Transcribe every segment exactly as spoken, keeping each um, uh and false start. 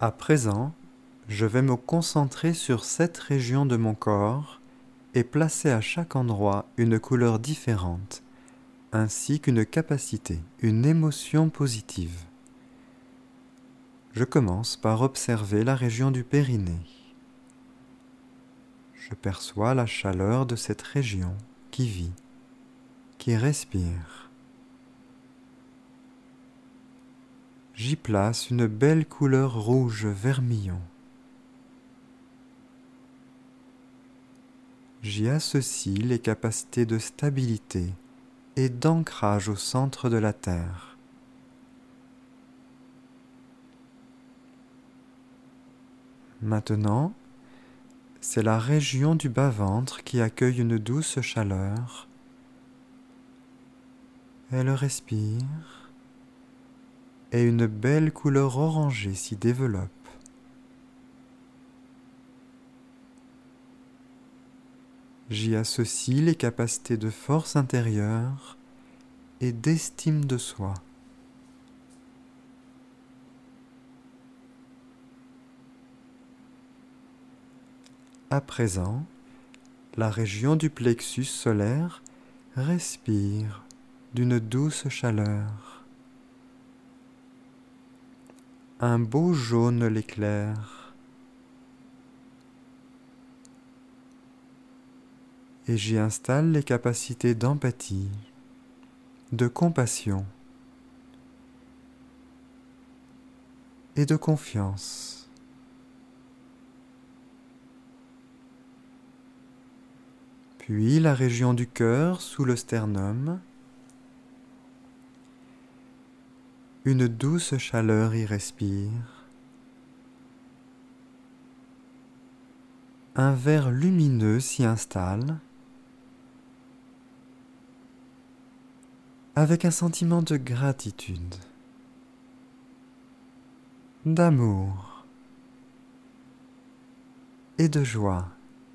À présent, je vais me concentrer sur sept régions de mon corps et placer à chaque endroit une couleur différente, ainsi qu'une capacité, une émotion positive. Je commence par observer la région du périnée. Je perçois la chaleur de cette région qui vit, qui respire. J'y place une belle couleur rouge vermillon. J'y associe les capacités de stabilité et d'ancrage au centre de la Terre. Maintenant, c'est la région du bas-ventre qui accueille une douce chaleur. Elle respire et une belle couleur orangée s'y développe. J'y associe les capacités de force intérieure et d'estime de soi. À présent, la région du plexus solaire respire d'une douce chaleur. Un beau jaune l'éclaire. Et j'y installe les capacités d'empathie, de compassion et de confiance. Puis la région du cœur sous le sternum. Une douce chaleur y respire. Un vert lumineux s'y installe. Avec un sentiment de gratitude, d'amour et de joie.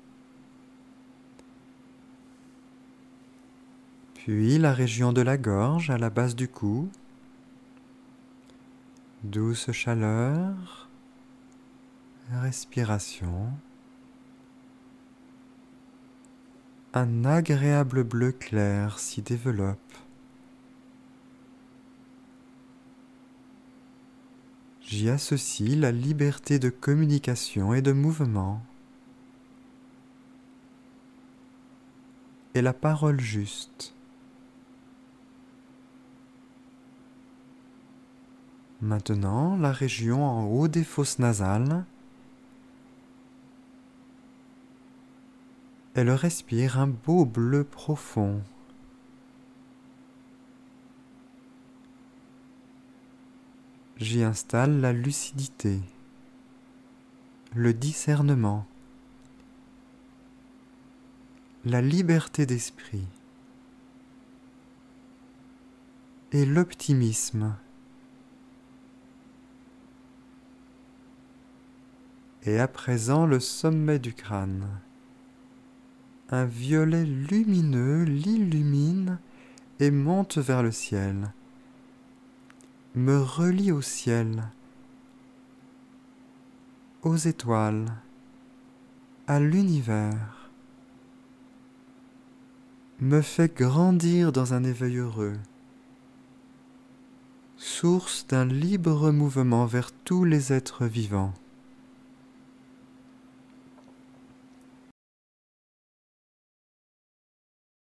Puis la région de la gorge à la base du cou, douce chaleur, respiration, un agréable bleu clair s'y développe. J'y associe la liberté de communication et de mouvement et la parole juste. Maintenant, la région en haut des fosses nasales. Elle respire un beau bleu profond. J'y installe la lucidité, le discernement, la liberté d'esprit et l'optimisme. Et à présent le sommet du crâne. Un violet lumineux l'illumine et monte vers le ciel, me relie au ciel, aux étoiles, à l'univers, me fait grandir dans un éveil heureux, source d'un libre mouvement vers tous les êtres vivants.